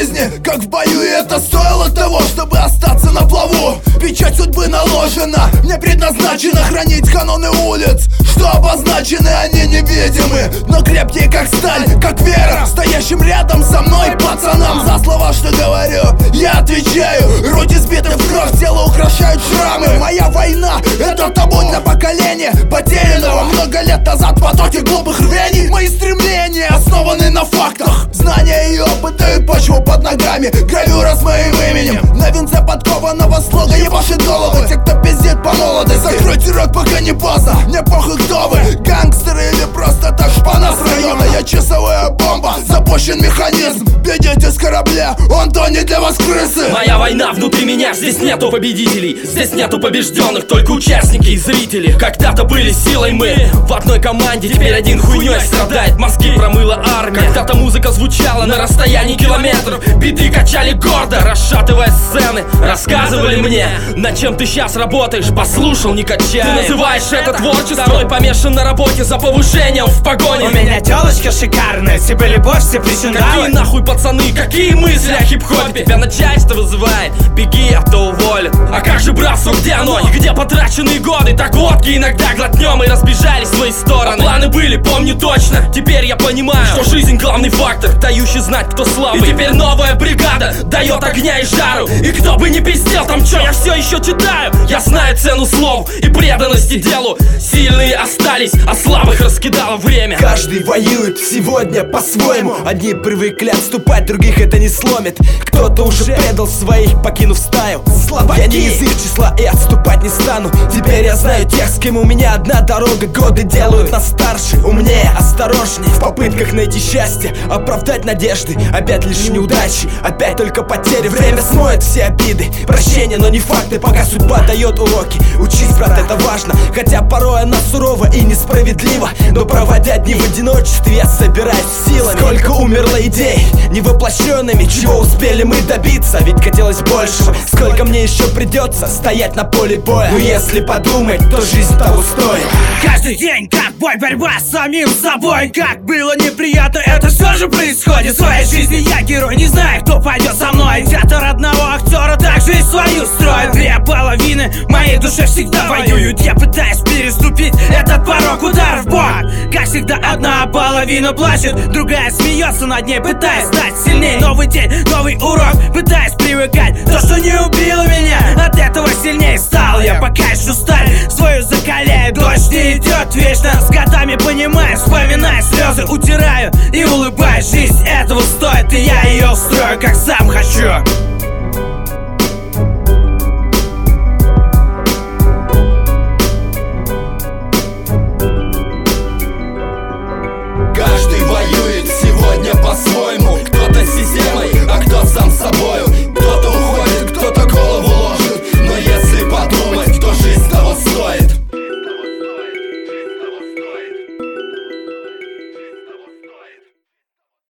жизни, как в бою, и это стоило того, чтобы остаться на плаву. Печать судьбы наложена, мне предназначено хранить каноны улиц, что обозначены, они невидимы, но крепкие как сталь, как вера, стоящим рядом со мной пацанам. За слова, что говорю, я отвечаю. Руки сбиты в кровь, тело украшают шрамы. Моя война — это табу для поколения потерянного много лет назад в потоке глупых рвений. Мои стремления основаны на фактах, знания и опыт дают почву под ногами. Гравюра с моим именем на венце подкованного слога ебашит головы те, кто пиздит по молодости. Закройте рот, пока не поздно, мне похуй, кто вы, гангстеры или просто так шпана с района. Я часовая бомба, запущен механизм, бегите с корабля, он тонет для вас крысы. Моя война внутри меня, здесь нету победителей, здесь нету побежденных, только участники и зрители. Когда-то были силой мы в одной команде, теперь один хуйней страдает, мозги промыла армия. Когда-то музыка звучала на расстоянии километров, биты качали гордо, расшатывая сцены. Рассказывали мне, над чем ты сейчас работаешь, послушал, не качай. Ты называешь это творчеством, второй помешан на работе за повышением в погоне. У меня телочка шикарная, тебе любовь, все причиндалы. Какие нахуй пацаны, какие мысли о хип-хопе? Тебя начальство вызывает, беги, а то уволят. А как же братство, где оно? И где потраченные годы? Так водки иногда глотнем и разбежались в свои стороны. А планы были, помню точно. Теперь я понимаю, что жизнь главный фактор, дающий знать, кто слабый. И теперь новая бригада дает огня и жару. И кто бы не пиздел, там чё, я все еще читаю. Я знаю цену слов и преданности делу. Сильные остались, а слабых раскидало время. Каждый воюет сегодня по-своему. Одни привыкли отступать, других это не сломит. Кто-то уже предал своих, покинув стаю. Слабаки. Я не из их числа и отступать не стану. Теперь я знаю тех, с кем у меня одна дорога. Годы делают нас старше, умнее, осторожнее. В попытках найти счастье, оправдать надежды. Опять лишь неудачи, опять только потери. Время смоет все обиды, прощения, но не факты. Пока судьба дает уроки, учись, брат, это важно. Хотя порой она сурова и несправедлива, но проводя дни в одиночестве, я собираюсь силами. Сколько умерло идей невоплощенными, чего успели мы добиться, ведь хотелось большего. Сколько мне еще придется стоять на поле боя, но если подумать, то жизнь того стоит. Каждый день как бой, борьба с самим собой. Как было неприятно, это все же происходит. В своей жизни я герой, не знаю, кто пойдет со мной. Театр одного актера также и свою строит. Две половины в моей душе всегда воюют. Я пытаюсь переступить этот порог, удар в бок. Как всегда, одна половина плачет, другая смеется над ней, пытаясь стать сильнее. Новый день, новый урок, пытаясь привыкать. То, что не убило меня, от этого сильнее стал я. Пока еще сталь свою закаляю, дождь не идет вечно. С годами понимаю, вспоминая слезы, утираю и улыбаюсь. Жизнь этого стоит, и я ее устрою, как сам хочу.